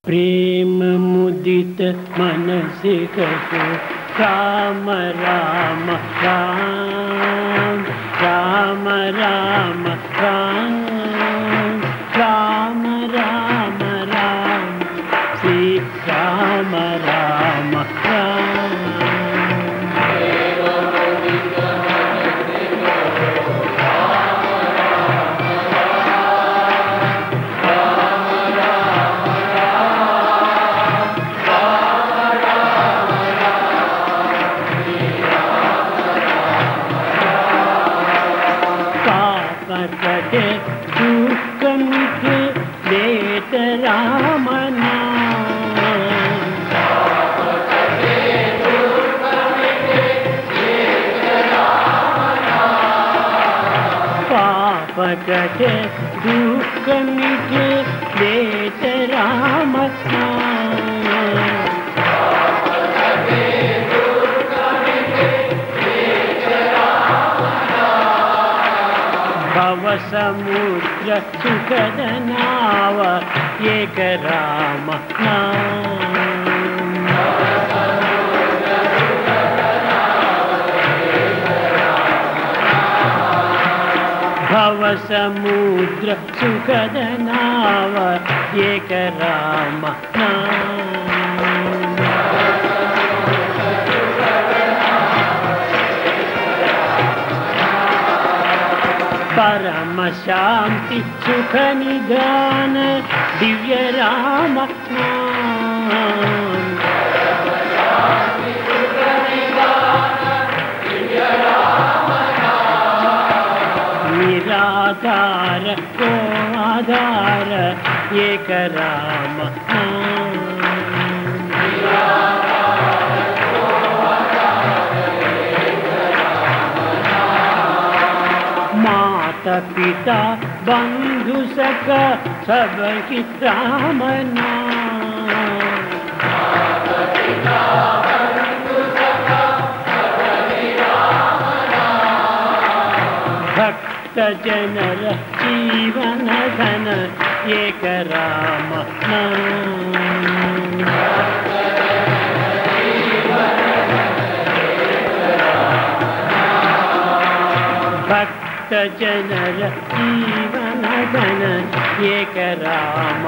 प्रेम मुदित मन से कहो राम राम राम राम राम राम राम राम राम श्री राम राम राम कटे दुख मिटे लेत राम नाम पाप कटे दुख मिटे लेत राम नाम भव समुद्र सुखद नाव एक राम नाम भव समुद्र सुखद नाव एक राम नाम परम शांति सुख निधान दिव्य राम नाम निराधार को आधार एक राम नाम माता पिता बंधु सखा सब की राम नाम भक्त जनर जीवन धन एक राम नाम भक्त जनर जीवन धन एक राम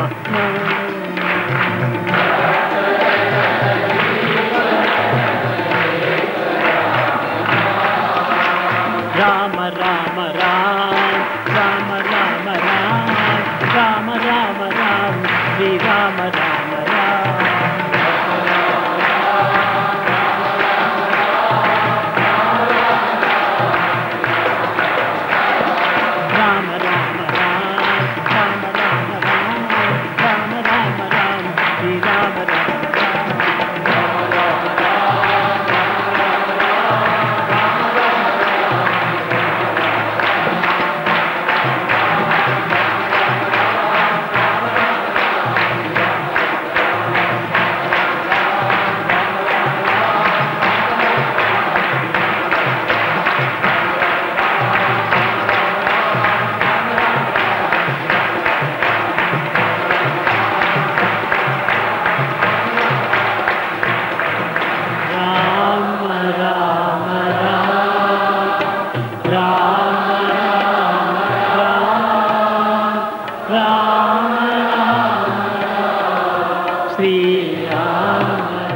राम राम राम राम राम राम राम राम राम श्री राम राम राम श्री राम